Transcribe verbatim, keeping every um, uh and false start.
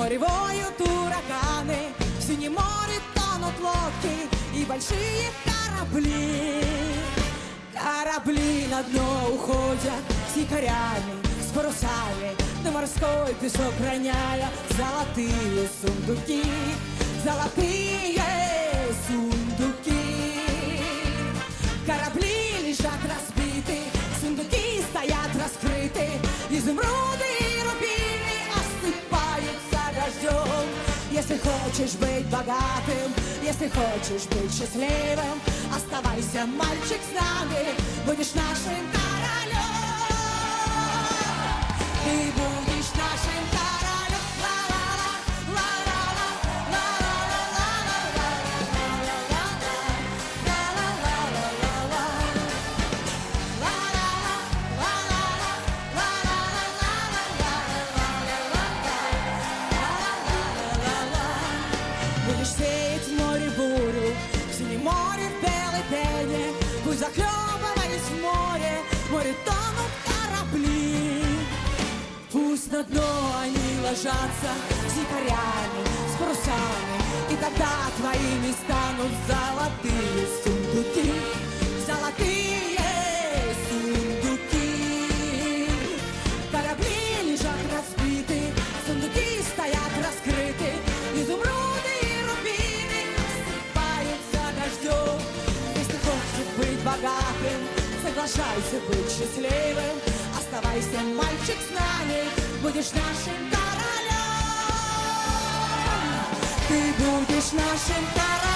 воют ураганы, в синем море тонут лодки и большие корабли. Корабли на дно уходят с якорями, с парусами, на морской песок роняя золотые сундуки, золотые сундуки. Корабли лежат разбиты, сундуки стоят раскрыты, изумруды и рубины осыпаются дождем. Если хочешь быть богатым, если хочешь быть счастливым, оставайся, мальчик, с нами, будешь нашим королем. Ты будешь нашим королем. Ла-ла-ла, ла-ла-ла, ла-ла-ла, ла-ла-ла, будешь сеять в море бурю, в синем море в белой пене. Пусть захлебываясь в море, в море тонут корабли. Пусть на дно они ложатся с якорями, с парусами, и тогда твоими станут золотые сундуки, золотые сундуки. Корабли лежат разбиты, сундуки стоят раскрыты, изумруды и рубины осыпаются дождем. Если хочешь быть богатым, соглашайся быть счастливым, оставайся, мальчик, с нами, будешь нашим королем. Ты будешь нашим королем.